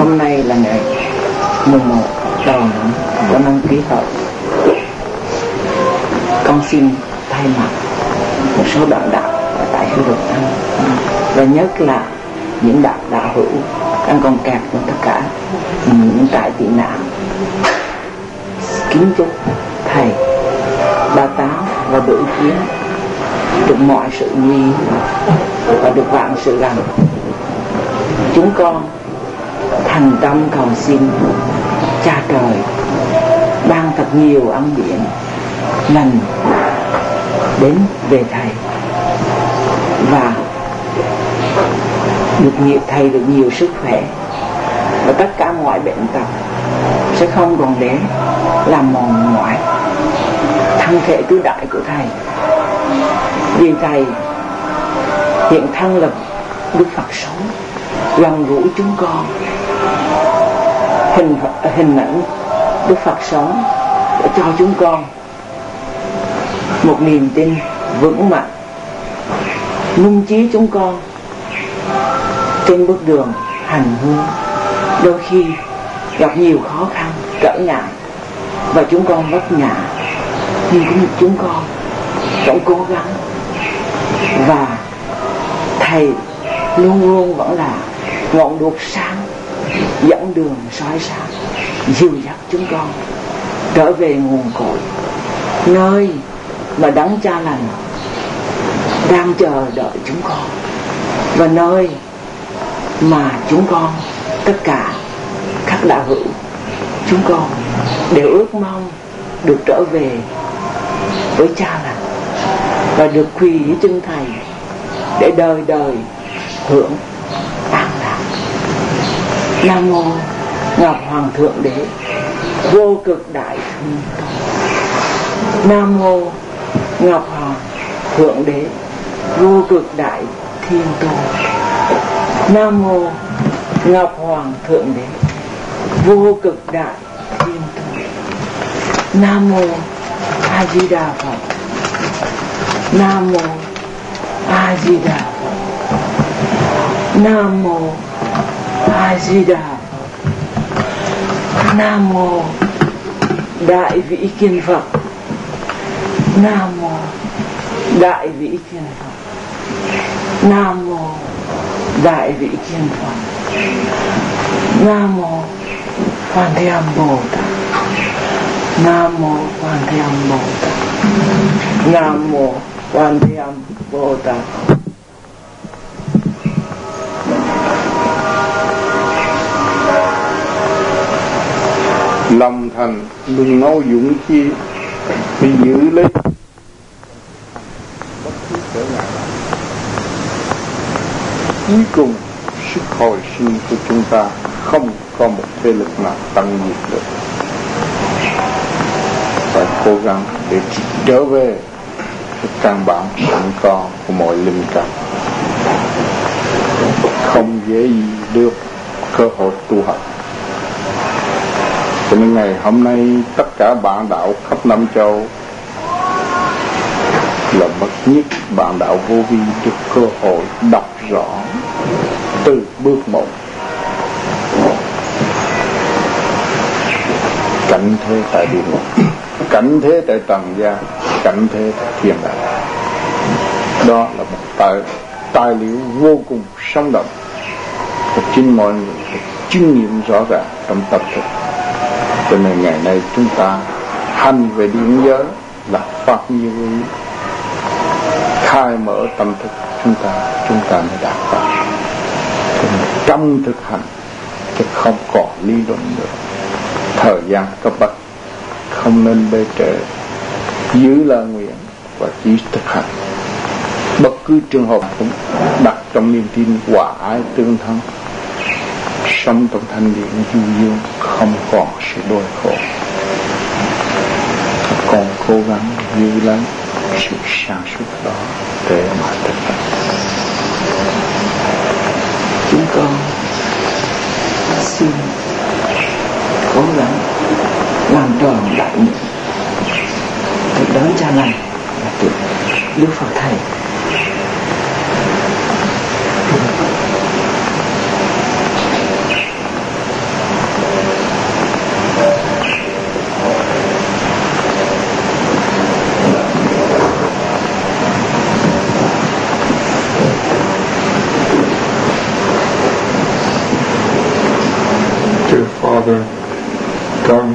Hôm nay là ngày mùng 1 đầu năm của năm Kỷ Hợi. Con xin thay mặt một số bạn đạo tại Sư Đồ Tăng, và nhất là những đạo hữu đang còn kẹt trong tất cả những trại tị nạn, kính chúc thầy Ba Táo và Bửu Chiến được mọi sự nguy và được vạn sự lành. Chúng con thành tâm cầu xin Cha Trời ban thật nhiều ân điển lành đến về thầy, và thầy được nhiều sức khỏe, và tất cả mọi bệnh tật sẽ không còn để làm mòn mỏi thân thể tứ đại của thầy. Vì thầy hiện thân là Đức Phật sống, gần gũi chúng con, hình ảnh Đức Phật sống để cho chúng con một niềm tin vững mạnh, nung chí chúng con trên bước đường hành hương. Đôi khi gặp nhiều khó khăn trở ngại và chúng con vấp ngã, nhưng chúng con vẫn cố gắng, và thầy luôn luôn vẫn là ngọn đuốc sáng dẫn đường soi sáng, dìu dắt chúng con trở về nguồn cội, nơi mà Đấng Cha Lành đang chờ đợi chúng con, và nơi mà chúng con, tất cả các đạo hữu, chúng con đều ước mong được trở về với Cha Lành và được quỳ dưới chân thầy để đời đời hưởng an lạc. Nam mô Ngọc Hoàng Thượng Đế vô cực đại thiên tôn. Nam mô Ngọc Hoàng Thượng Đế vô cực đại thiên tôn. Nam mô Ngọc Hoàng Thượng Đế vô cực đại thiên tôn. Nam mô A Di Đà Phật. Nam mô A Di Đà Phật. Nam mô A Di Đà Phật. Nam mô Đại Vĩ Kiên Phật. Nam mô Đại Vĩ Kiên Phật. Nam mô Đại Vĩ Kiên Phật. Nam mô Quan Thế Âm Bồ Tát. Nam mô Quan Thế Âm Bồ Tát. Nam mô Quan Thế Âm Bồ Tát. Lòng thành đừng nấu dũng chi để giữ lấy bất cứ trở ngại nào. Cuối cùng sức hồi sinh của chúng ta không có một thế lực nào tăng nhiệt được. Phải cố gắng để trở về cái căn bản sẵn có của mọi linh căn. Không dễ gì được cơ hội tu học. Cho nên ngày hôm nay tất cả bạn đạo khắp Nam Châu là mất nhất bạn đạo vô vi được cơ hội đọc rõ từ bước một cảnh thế tại địa ngục, cảnh thế tại trần gian, cảnh thế tại thiên đàng. Đó là một tài liệu vô cùng sống động, và chính mọi người phải chứng nghiệm rõ ràng trong tập thực. Cho nên ngày nay chúng ta hành về điển giới là phát nhiều ý, khai mở tâm thức chúng ta mới đạt pháp. Trong thực hành chứ không còn lý luận nữa. Thời gian cấp bách, không nên bê trễ, giữ lời nguyện và chỉ thực hành. Bất cứ trường hợp cũng đặt trong niềm tin hòa ái tương thân, sống trong thanh điện du dương, không còn sự đôi khổ. Còn cố gắng giữ lấy sự sáng suốt đó để mà thực hành. Chúng con xin cố gắng làm tròn đại nguyện thực đấng Cha Lành là từ Đức Phật Thầy. Father done,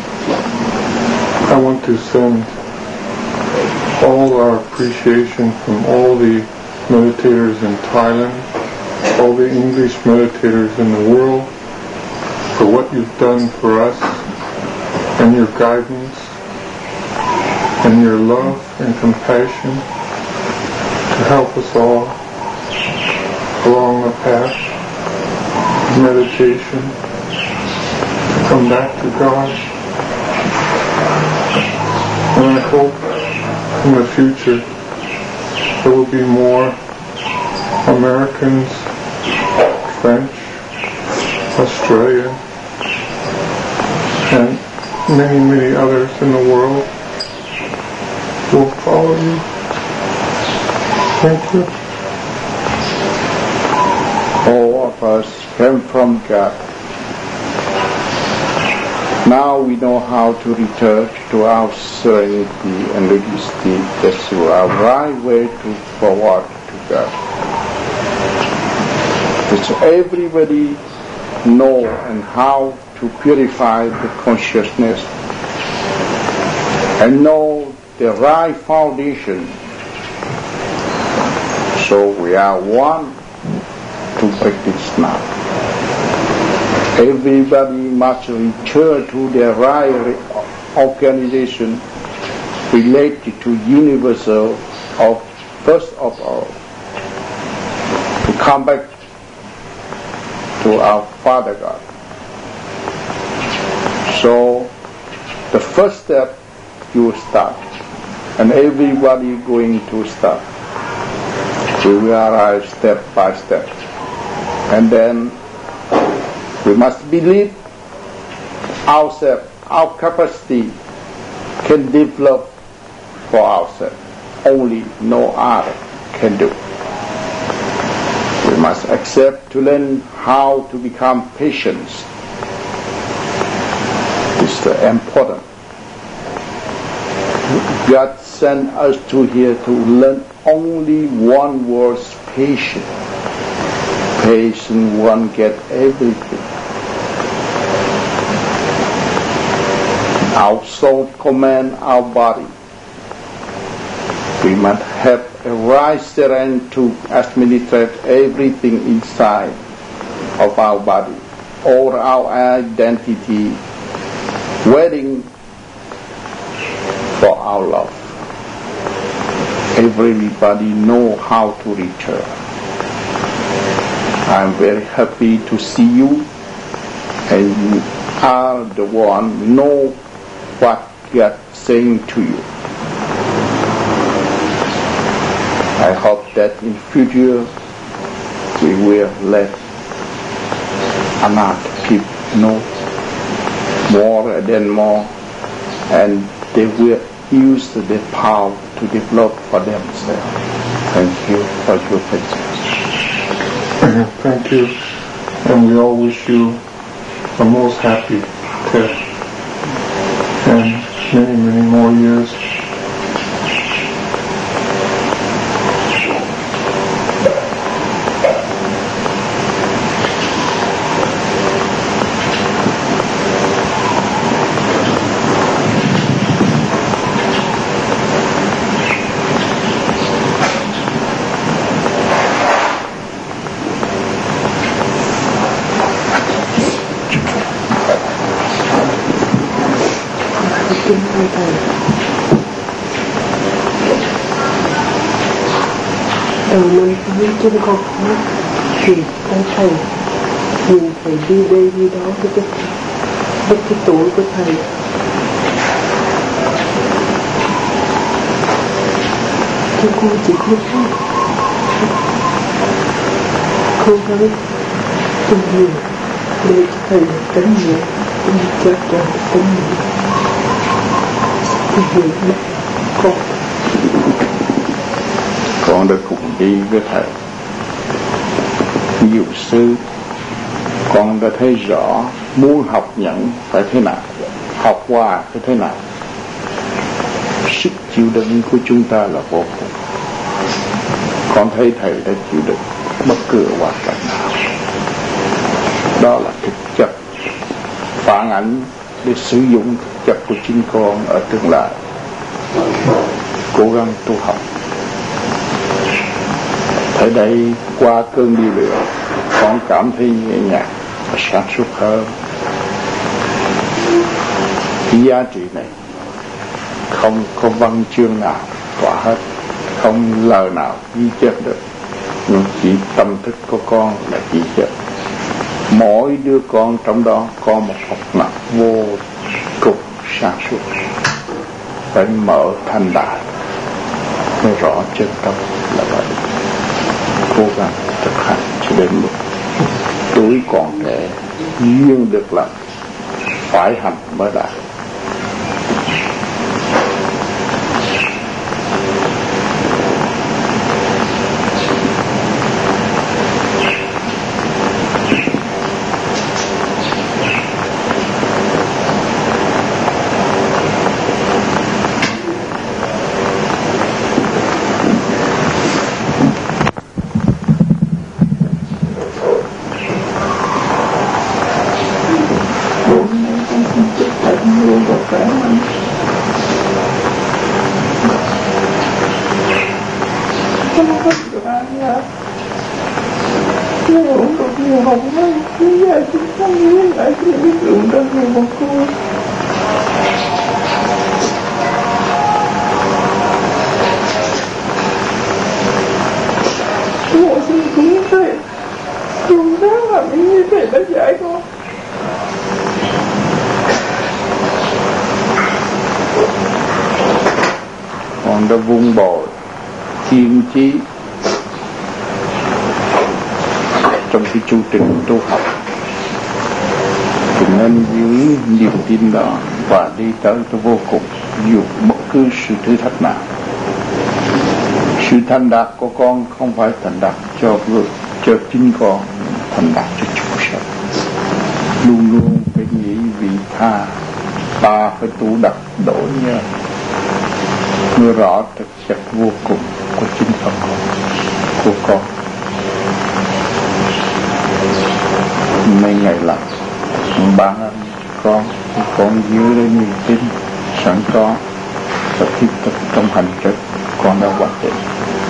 I want to send all our appreciation from all the meditators in Thailand, all the English meditators in the world, for what you've done for us, and your guidance, and your love and compassion to help us all along the path of meditation, to come back to God. And I hope in the future there will be more Americans, French, Australia, and many, many others in the world will follow you. Thank you. All of us came from God. Now we know how to return to our serenity and honesty. That's our right way to forward to God. It's everybody know and how to purify the consciousness and know the right foundation. So we are one to practice now. Everybody must return to their right organization related to universal of first of all, to come back to our Father God. So the first step you start, and everybody going to start. We will arrive step by step, and then we must believe ourselves, our capacity can develop for ourselves. Only no other can do. We must accept to learn how to become patient. It's important. God sent us to here to learn only one word, patient. Patient one get everything. Our soul command our body. We must have a right strength to administrate everything inside of our body, all our identity, waiting for our love. Everybody know how to return. I am very happy to see you, and you are the one know what God is saying to you. I hope that in future we will let another people know more and more, and they will use the power to develop for themselves. Thank you for your patience. Thank you, and we all wish you a most happy Tet and many, many more years. Đầu năm tới chúng con có việc với thầy, nhưng thầy đi đây đi đó với cái tuổi của thầy. Cho cô chỉ cố gắng tu nhiều để cho thầy tấn nhiều, cũng cho trời tấn nhiều. Thì hiểu con. Con đã cùng đi với thầy nhiều sư. Con đã thấy rõ muốn học nhận phải thế nào, học qua phải thế nào. Sức chịu đựng của chúng ta là vô cùng. Con thấy thầy đã chịu đựng bất cứ hoàn cảnh nào. Đó là thực chất phản ảnh để sử dụng chất của chính con ở tương lai. Cố gắng tu học. Tới đây qua cơn đi luyện, con cảm thấy nhẹ nhàng và sáng suốt hơn. Cái giá trị này không có văn chương nào tỏa hết, không lời nào ghi chép được, nhưng chỉ tâm thức của con là ghi chép. Mỗi đứa con trong đó có một học mặt vô cùng sáng suốt, phải mở thanh đại mới rõ chân tâm là vậy. Cố gắng thực hành cho đến lúc tuổi còn trẻ duyên được làm, phải hành mới đạt. Con đã vun bồi kiên trí trong cái chu trình tu học, thì nên giữ niềm tin đó và đi tới vô cùng, dù bất cứ sự thử thách nào. Sự thành đạt của con không phải thành đạt cho chính con, thành đạt cho chúng sanh. Luôn luôn phải nghĩ vị tha, ta phải tu đặt đổi nhau, mới rõ thực chất vô cùng của chính Phật của con. Mấy ngày lặng ban ơn con giữ lấy niềm tin sẵn có và tiếp tục trong hành trình con đã hoàn thành.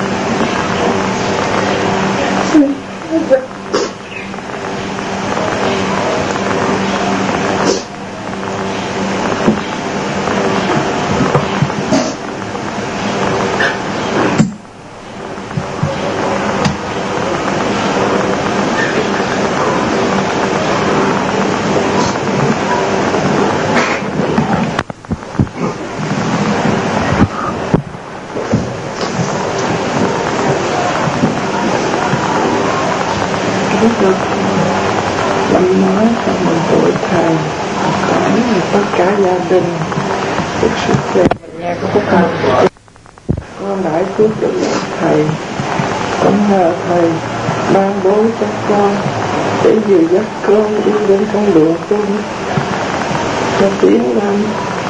Lâm nói cho mừng tuổi thầy, có tất cả gia đình được sức khỏe nhà của Phúc Hồng. Con đã cứu được thầy, cũng nhờ thầy ban bố cho con để dìu dắt con đi đến con đường tu cho tiến lên.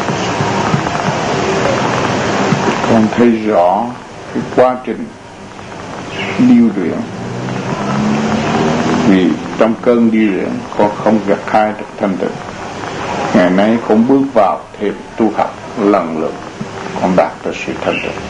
Con thấy rõ cái quá trình điêu luyện, vì trong cơn điêu luyện con không gặt hái được thanh tịnh. Ngày nay con bước vào thêm tu học, lần lượt con đạt được sự thanh tịnh.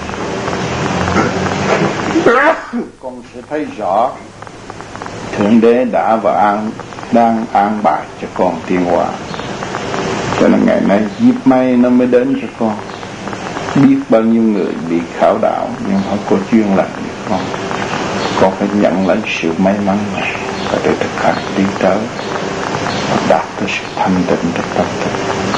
Con sẽ thấy rõ Thượng Đế đã và đang an bài cho con tiến hóa. Cho nên ngày nay dịp may nó mới đến cho con. Biết bao nhiêu người bị khảo đạo nhưng không có duyên lành với con phải nhận lấy sự may mắn này và để thực hành đi tới và đạt tới sự thanh tịnh trong tâm thức.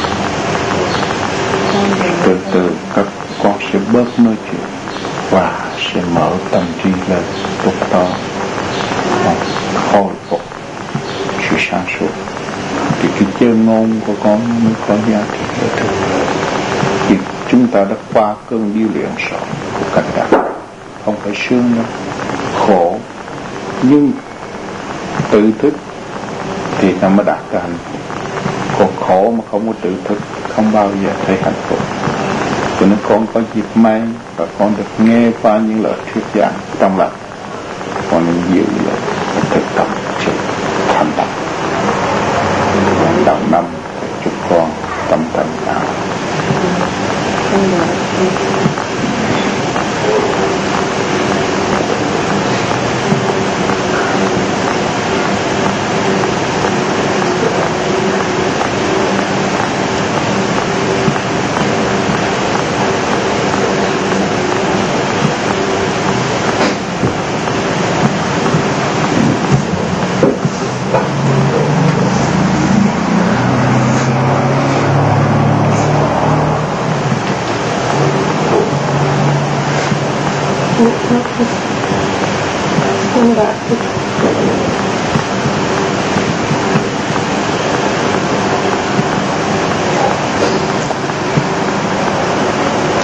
Từ từ các con sẽ bớt nói chuyện và sẽ mở tâm trí lên tốt to, khôi phục sự sáng suốt, thì cái chân ngôn của con mới có giá trị ở thực. Vì chúng ta đã qua cơn điêu luyện rồi của cảnh đạo, không phải sướng đâu, khổ, nhưng tự thức thì nó mới đạt tới hạnh phúc. Còn khổ mà không có tự thức không bao giờ thấy hạnh phúc. Cho nên con có dịp may và con được nghe qua những lời thuyết giảng trong lành, con nên giữ lại và thực tập sự thành đạt. Đầu năm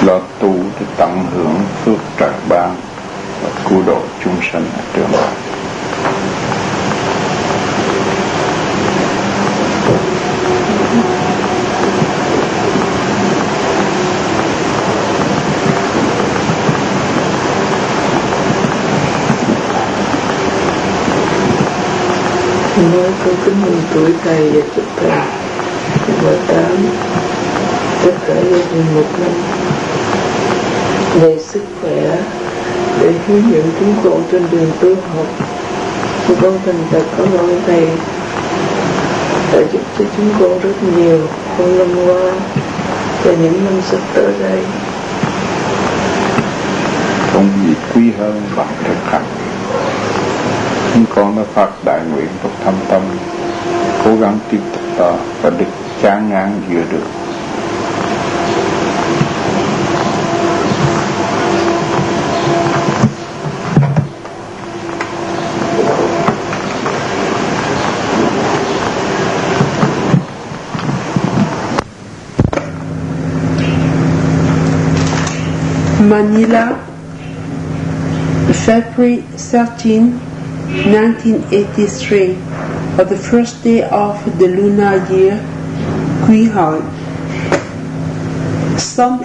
lo tu để tận hưởng phước trạc ban và cứu độ chúng sanh ở tương lai. Nói câu kính mừng tuổi thầy và chúc thầy vợ tám tất cả gia đình một năm về sức khỏe để hướng dẫn chúng con trên đường tu học. Chúng con thành thật cảm ơn thầy đã giúp cho chúng con rất nhiều trong năm qua và những năm sắp tới đây. Không gì quý hơn bằng thực hành. Chúng con đã phát đại nguyện và thâm tâm, cố gắng tiếp tục đó và được chán ngán giữa được. Manila, February 13, 1983, on the first day of the lunar year, Quý-Hội. Some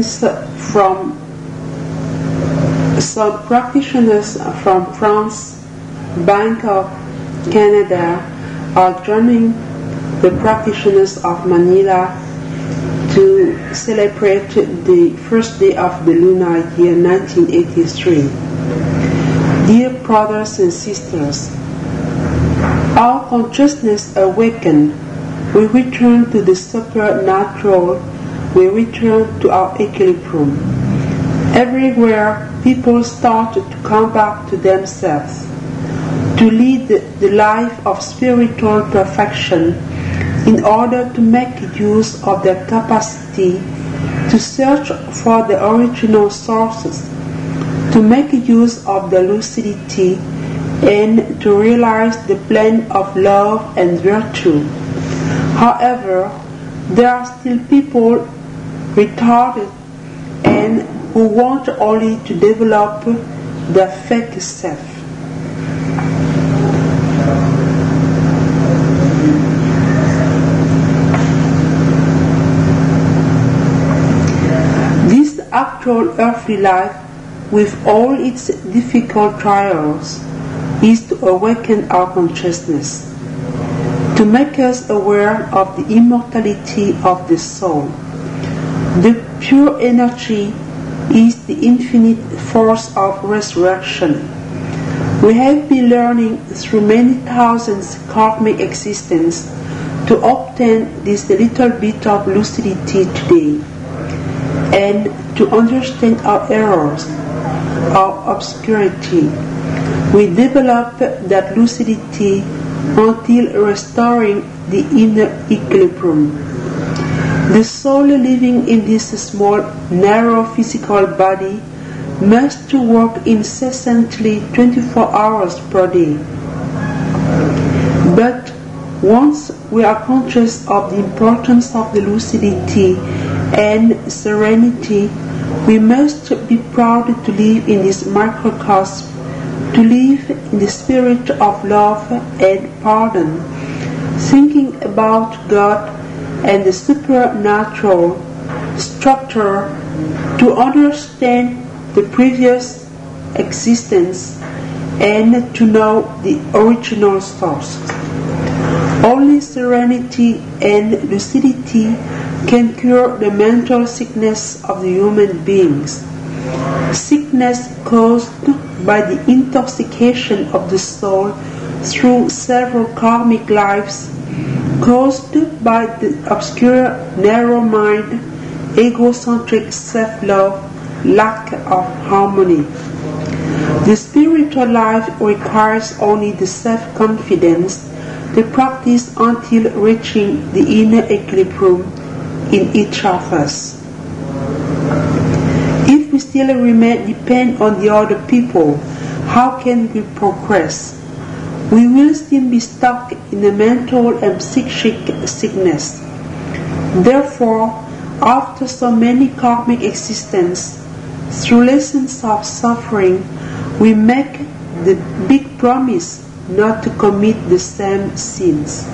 practitioners from France, Bangkok, Canada are joining the practitioners of Manila to celebrate the first day of the lunar year 1983. Dear brothers and sisters, our consciousness awakened. We return to the supernatural. We return to our equilibrium. Everywhere, people start to come back to themselves, to lead the life of spiritual perfection in order to make use of their capacity to search for the original sources, to make use of the lucidity, and to realize the plan of love and virtue. However, there are still people retarded and who want only to develop their fake self. This actual earthly life, with all its difficult trials, is to awaken our consciousness, to make us aware of the immortality of the soul. The pure energy is the infinite force of resurrection. We have been learning through many thousands karmic existences to obtain this little bit of lucidity today, and to understand our errors, our obscurity. We develop that lucidity until restoring the inner equilibrium. The soul living in this small, narrow physical body must work incessantly 24 hours per day. But once we are conscious of the importance of the lucidity and serenity, we must be proud to live in this microcosm, to live in the spirit of love and pardon, thinking about God and the supernatural structure, to understand the previous existence and to know the original source. Only serenity and lucidity can cure the mental sickness of the human beings. Sickness caused by the intoxication of the soul through several karmic lives, caused by the obscure, narrow mind, egocentric self-love, lack of harmony. The spiritual life requires only the self-confidence, the practice until reaching the inner equilibrium in each of us. If we still depend on the other people, how can we progress? We will still be stuck in a mental and psychic sickness. Therefore, After so many karmic existences, through lessons of suffering, we make the big promise not to commit the same sins.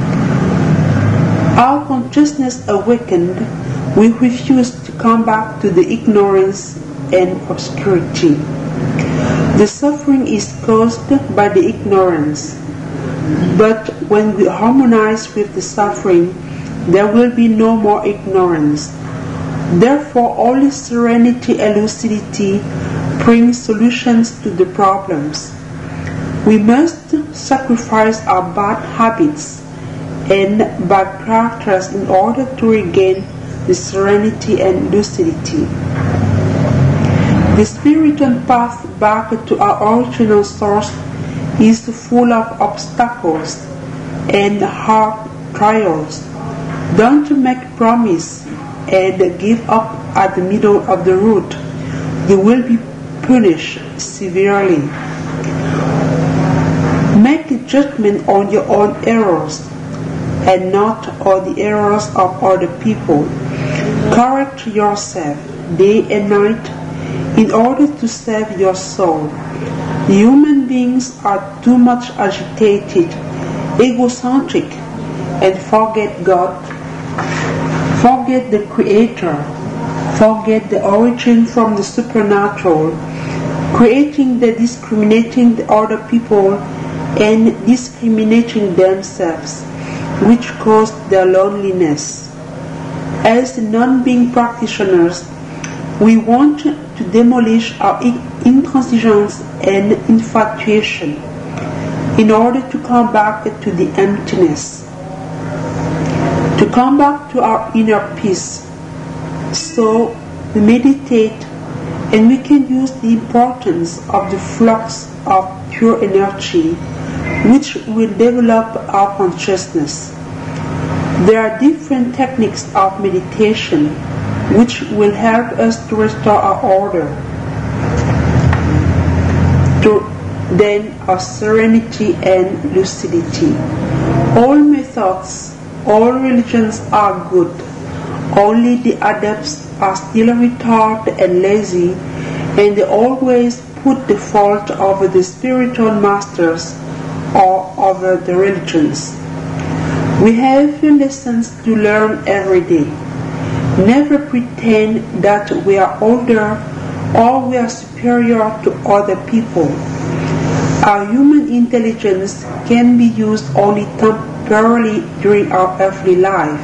Our consciousness awakened, we refuse to come back to the ignorance and obscurity. The suffering is caused by the ignorance, but when we harmonize with the suffering, there will be no more ignorance. Therefore, only serenity and lucidity bring solutions to the problems. We must sacrifice our bad habits and bad characters in order to regain the serenity and lucidity. The spiritual path back to our original source is full of obstacles and hard trials. Don't make promise and give up at the middle of the road. You will be punished severely. Make a judgment on your own errors and not on the errors of other people. Correct yourself day and night in order to save your soul. Human beings are too much agitated, egocentric, and forget God, forget the Creator, forget the origin from the supernatural, creating the discriminating the other people and discriminating themselves, which caused their loneliness. As non-being practitioners, we want to demolish our intransigence and infatuation in order to come back to the emptiness, to come back to our inner peace. So we meditate and we can use the importance of the flux of pure energy which will develop our consciousness. There are different techniques of meditation which will help us to restore our order, to then our serenity and lucidity. All methods, all religions are good. Only the adepts are still retarded and lazy, and they always put the fault over the spiritual masters or over the religions. We have lessons to learn every day. Never pretend that we are older or we are superior to other people. Our human intelligence can be used only temporarily during our earthly life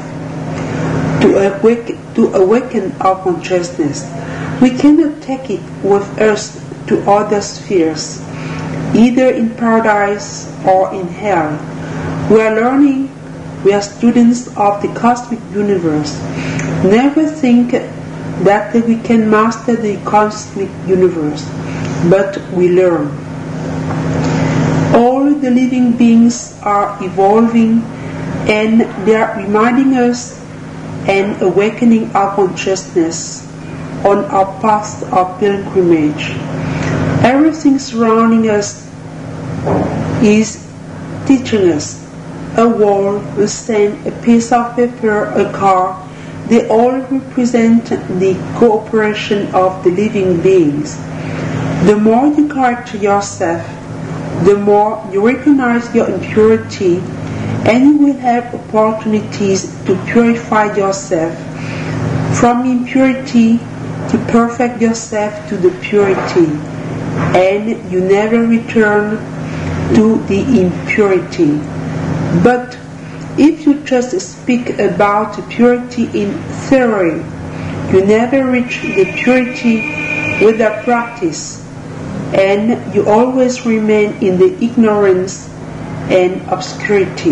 to awaken our consciousness. We cannot take it with us to other spheres, either in paradise or in hell. We are learning, we are students of the cosmic universe. Never think that we can master the cosmic universe, but we learn. All the living beings are evolving and they are reminding us and awakening our consciousness on our path of pilgrimage. Everything surrounding us is teaching us. A wall, a sand, a piece of paper, a car, they all represent the cooperation of the living beings. The more you correct yourself, the more you recognize your impurity, and you will have opportunities to purify yourself. From impurity to perfect yourself to the purity, and you never return to the impurity. But if you just speak about purity in theory, you never reach the purity with the practice, and you always remain in the ignorance and obscurity.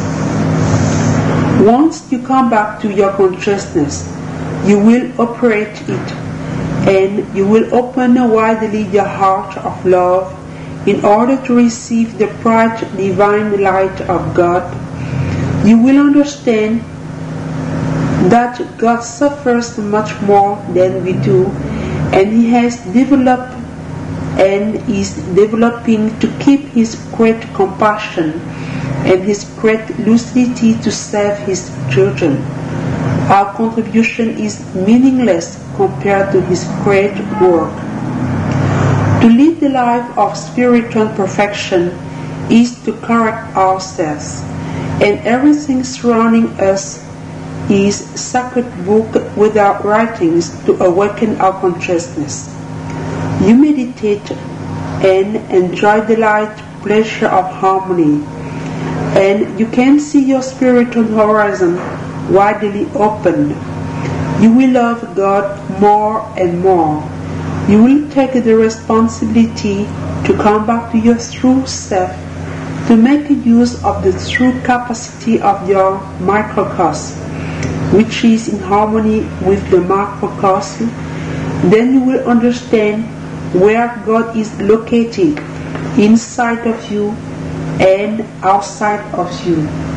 Once you come back to your consciousness, you will operate it, and you will open widely your heart of love in order to receive the bright divine light of God. You will understand that God suffers much more than we do, and He has developed and is developing to keep His great compassion and His great lucidity to save His children. Our contribution is meaningless compared to His great work. To live the life of spiritual perfection is to correct ourselves, and everything surrounding us is sacred book with our writings to awaken our consciousness. You meditate and enjoy the light pleasure of harmony, and you can see your spiritual horizon widely opened. You will love God more and more. You will take the responsibility to come back to your true self, to make use of the true capacity of your microcosm, which is in harmony with the macrocosm. Then you will understand where God is located inside of you and outside of you.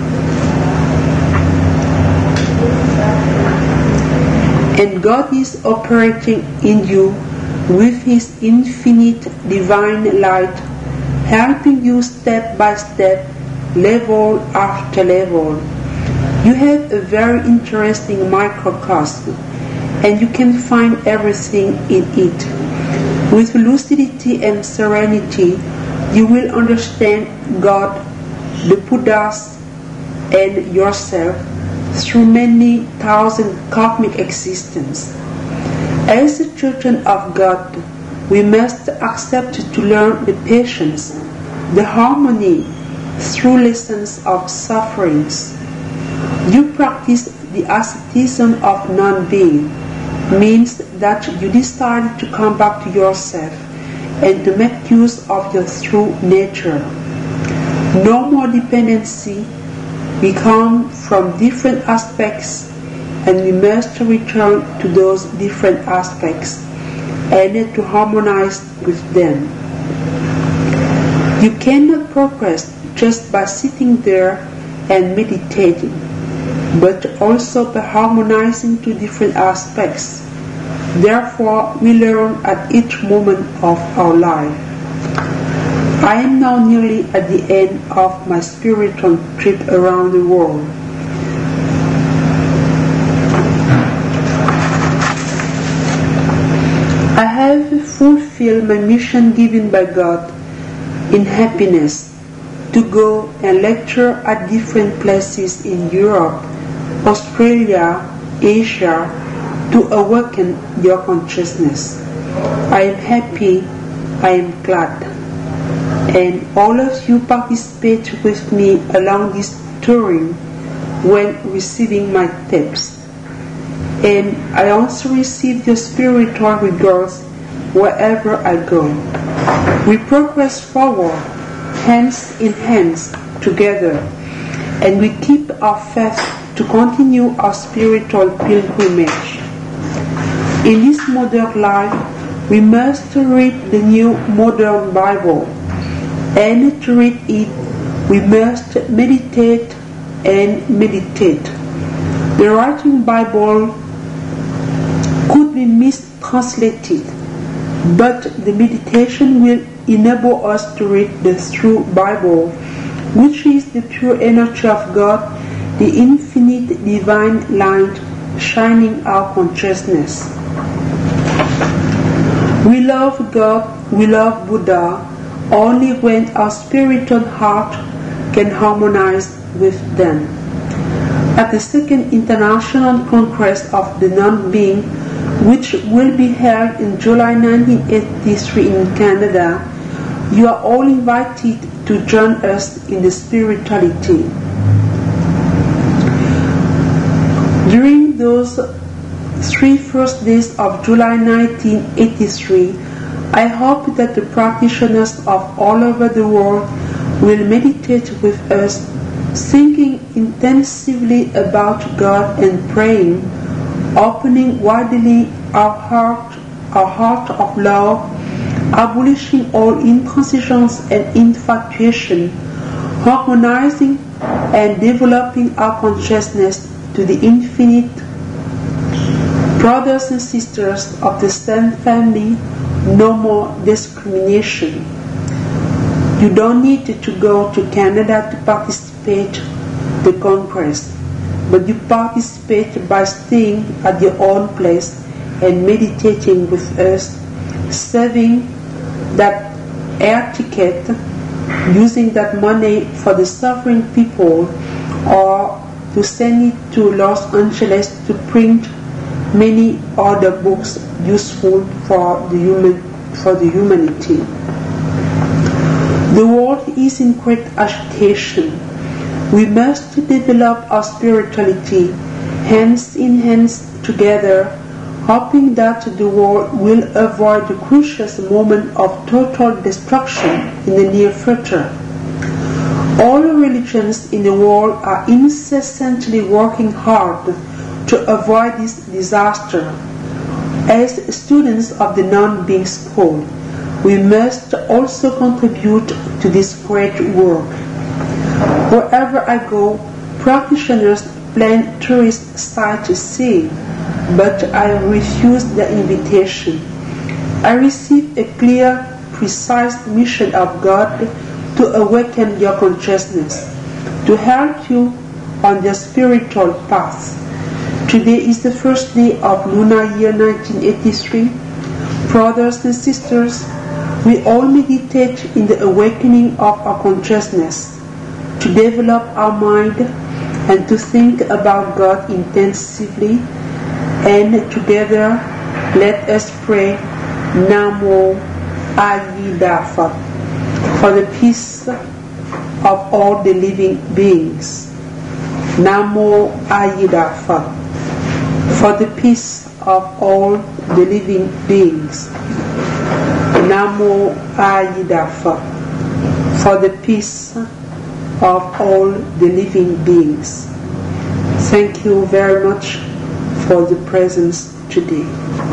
And God is operating in you with His infinite divine light, helping you step by step, level after level. You have a very interesting microcosm, and you can find everything in it. With lucidity and serenity, you will understand God, the Buddhas, and yourself through many thousand cosmic existences. As the children of God, we must accept to learn the patience, the harmony through lessons of sufferings. You practice the asceticism of non-being, means that you decide to come back to yourself and to make use of your true nature. No more dependency. We come from different aspects, and we must return to those different aspects and to harmonize with them. You cannot progress just by sitting there and meditating, but also by harmonizing to different aspects. Therefore, we learn at each moment of our life. I am now nearly at the end of my spiritual trip around the world. I have fulfilled my mission given by God in happiness to go and lecture at different places in Europe, Australia, Asia, to awaken your consciousness. I am happy, I am glad. And all of you participate with me along this touring when receiving my tips. And I also receive your spiritual regards wherever I go. We progress forward, hands in hands, together, and we keep our faith to continue our spiritual pilgrimage. In this modern life, we must read the new modern Bible, and to read it, we must meditate and meditate. The writing Bible could be mistranslated, but the meditation will enable us to read the true Bible, which is the pure energy of God, the infinite divine light shining our consciousness. We love God, we love Buddha, only when our spiritual heart can harmonize with them. At the Second International Congress of the Non-Being, which will be held in July 1983 in Canada, you are all invited to join us in the spirituality. During those 3 first days of July 1983, I hope that the practitioners of all over the world will meditate with us, thinking intensively about God and praying, opening widely our heart of love, abolishing all intransigence and infatuation, harmonizing and developing our consciousness to the infinite. Brothers and sisters of the same family, no more discrimination. You don't need to go to Canada to participate in the Congress. but you participate by staying at your own place and meditating with us, saving that air ticket, using that money for the suffering people, or to send it to Los Angeles to print many other books useful for the humanity. The world is in great agitation. We must develop our spirituality, hands in hands together, hoping that the world will avoid the crucial moment of total destruction in the near future. All religions in the world are incessantly working hard to avoid this disaster. As students of the non-being school, we must also contribute to this great work. Wherever I go, practitioners plan tourist sites to see, but I refuse the invitation. I receive a clear, precise mission of God to awaken your consciousness, to help you on your spiritual path. Today is the first day of lunar year 1983. Brothers and sisters, we all meditate in the awakening of our consciousness, to develop our mind and to think about God intensively, and together let us pray Namo Ayidapha for the peace of all the living beings. Namo Ayidapha for the peace of all the living beings. Namo Ayidapha for the peace of all the living beings. Thank you very much for the presence today.